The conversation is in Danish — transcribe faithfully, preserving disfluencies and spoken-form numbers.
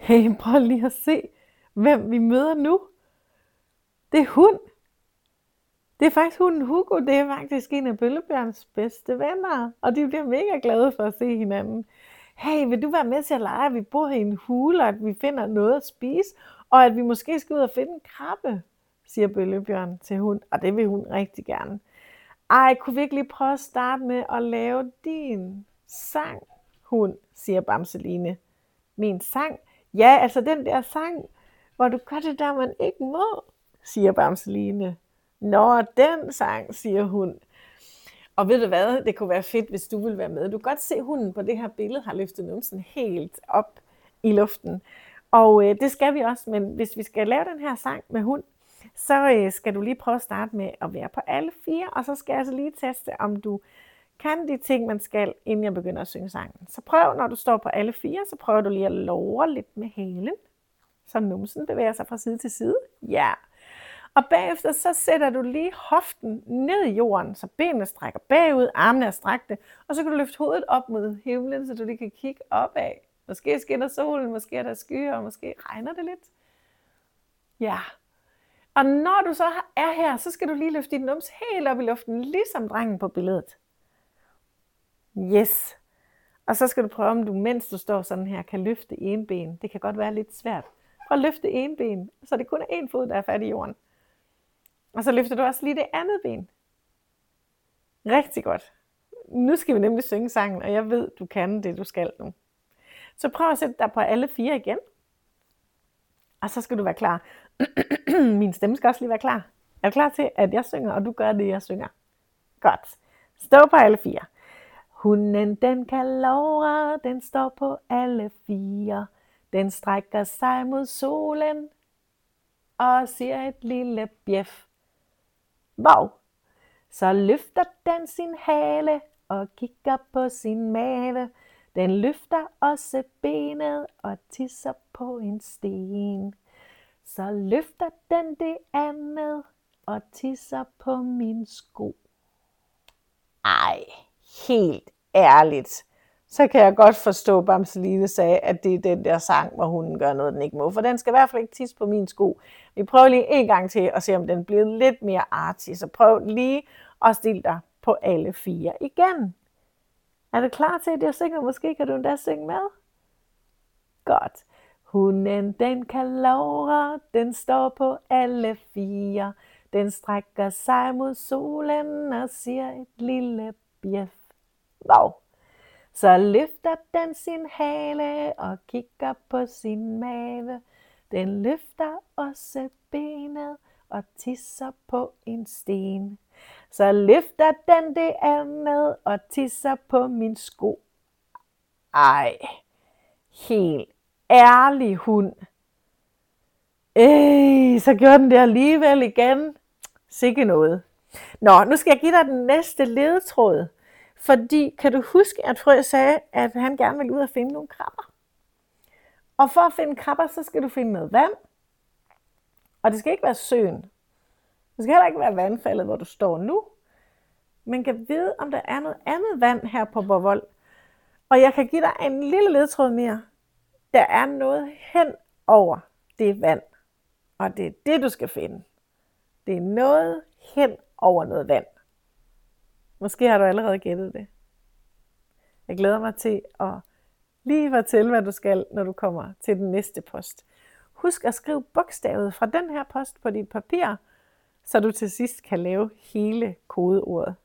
Hey, prøv lige at se, hvem vi møder nu. Det er hund. Det er faktisk hunden Hugo. Det er faktisk en af Bøllebjørns bedste venner. Og de bliver mega glade for at se hinanden. Hey, vil du være med til at lege, at vi bor i en hule, og at vi finder noget at spise, og at vi måske skal ud og finde en krabbe, siger Bøllebjørn til hund, og det vil hun rigtig gerne. Ej, kunne vi ikke lige prøve at starte med at lave din sang, hund, siger Bamseline. Min sang? Ja, altså den der sang, hvor du gør det der, man ikke må, siger Bamseline. Nå, den sang, siger hun. Og ved du hvad, det kunne være fedt, hvis du ville være med. Du kan godt se, hunden på det her billede har løftet numsen helt op i luften. Og øh, det skal vi også, men hvis vi skal lave den her sang med hund, så øh, skal du lige prøve at starte med at være på alle fire, og så skal jeg altså lige teste, om du kan de ting, man skal, inden jeg begynder at synge sangen. Så prøv, når du står på alle fire, så prøver du lige at låre lidt med halen, så numsen bevæger sig fra side til side. Ja. Og bagefter så sætter du lige hoften ned i jorden, så benene strækker bagud, armene er strakte, og så kan du løfte hovedet op mod himlen, så du lige kan kigge opad. Måske skinner solen, måske er der skyer, og måske regner det lidt. Ja. Og når du så er her, så skal du lige løfte din nums helt op i luften, ligesom drengen på billedet. Yes. Og så skal du prøve, om du, mens du står sådan her, kan løfte en ben. Det kan godt være lidt svært. Prøv at løfte en ben, så det kun er en fod, der er fat i jorden. Og så løfter du også lige det andet ben. Rigtig godt. Nu skal vi nemlig synge sangen, og jeg ved, du kan det, du skal nu. Så prøv at sætte dig på alle fire igen. Og så skal du være klar. Min stemme skal også lige være klar. Er du klar til, at jeg synger, og du gør det, jeg synger? Godt. Stå på alle fire. Hunden, den kan låre, den står på alle fire. Den strækker sig mod solen og siger et lille bjef. Wow! Så løfter den sin hale og kigger på sin mave. Den løfter også benet og tisser på en sten. Så løfter den det andet og tisser på min sko. Ej, helt ærligt. Så kan jeg godt forstå, at Bamseline sagde, at det er den der sang, hvor hunden gør noget, den ikke må. For den skal i hvert fald ikke tisse på min sko. Vi prøver lige en gang til at se, om den bliver lidt mere artig. Så prøv lige at stille dig på alle fire igen. Er du klar til, at jeg synger? Måske kan du endda synge med. Godt. Hunden, den kan låre, den står på alle fire. Den strækker sig mod solen og siger et lille bjef. Wow. Så løfter den sin hale og kigger på sin mave. Den løfter også benet og tisser på en sten. Så løfter den det andet og tisser på min sko. Ej, helt ærlig hund. Ej, så gjorde den det alligevel igen. Sikke noget. Nå, nu skal jeg give dig den næste ledetråd. Fordi, kan du huske, at Frø sagde, at han gerne ville ud og finde nogle krabber? Og for at finde krabber, så skal du finde noget vand. Og det skal ikke være søen. Det skal heller ikke være vandfaldet, hvor du står nu. Men kan vide, om der er noget andet vand her på Borvold. Og jeg kan give dig en lille ledtråd mere. Der er noget hen over det vand. Og det er det, du skal finde. Det er noget hen over noget vand. Måske har du allerede gættet det. Jeg glæder mig til at lige fortælle, hvad du skal, når du kommer til den næste post. Husk at skrive bogstavet fra den her post på dit papir, så du til sidst kan lave hele kodeordet.